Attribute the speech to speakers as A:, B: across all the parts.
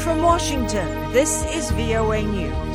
A: From Washington, this is VOA News.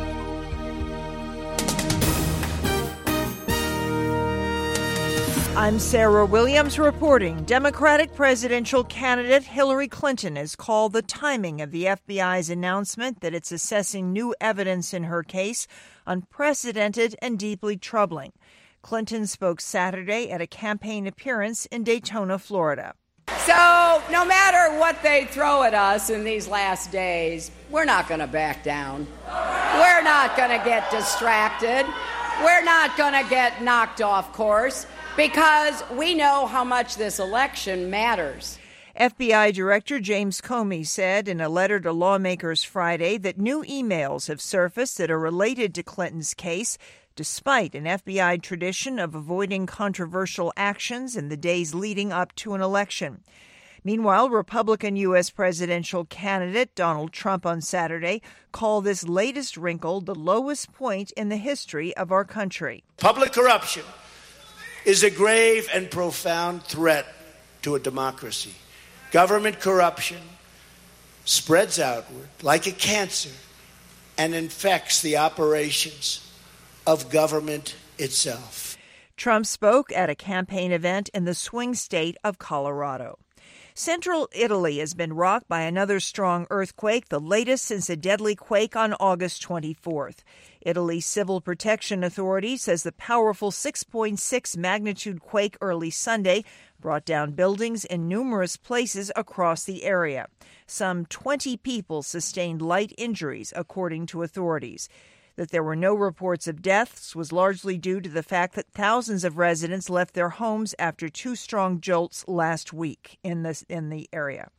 A: I'm Sarah Williams reporting. Democratic presidential candidate Hillary Clinton has called the timing of the FBI's announcement that it's assessing new evidence in her case unprecedented and deeply troubling. Clinton spoke Saturday at a campaign appearance in Daytona, Florida.
B: So no matter what they throw at us in these last days, we're not going to back down. We're not going to get distracted. We're not going to get knocked off course because we know how much this election matters.
A: FBI Director James Comey said in a letter to lawmakers Friday that new emails have surfaced that are related to Clinton's case, despite an FBI tradition of avoiding controversial actions in the days leading up to an election. Meanwhile, Republican U.S. presidential candidate Donald Trump on Saturday called this latest wrinkle the lowest point in the history of our country.
C: Public corruption is a grave and profound threat to a democracy. Government corruption spreads outward like a cancer and infects the operations of government itself.
A: Trump spoke at a campaign event in the swing state of Colorado. Central Italy has been rocked by another strong earthquake, the latest since a deadly quake on August 24th. Italy's Civil Protection Authority says the powerful 6.6 magnitude quake early Sunday brought down buildings in numerous places across the area. Some 20 people sustained light injuries, according to authorities. That there were no reports of deaths was largely due to the fact that thousands of residents left their homes after two strong jolts last week in the area.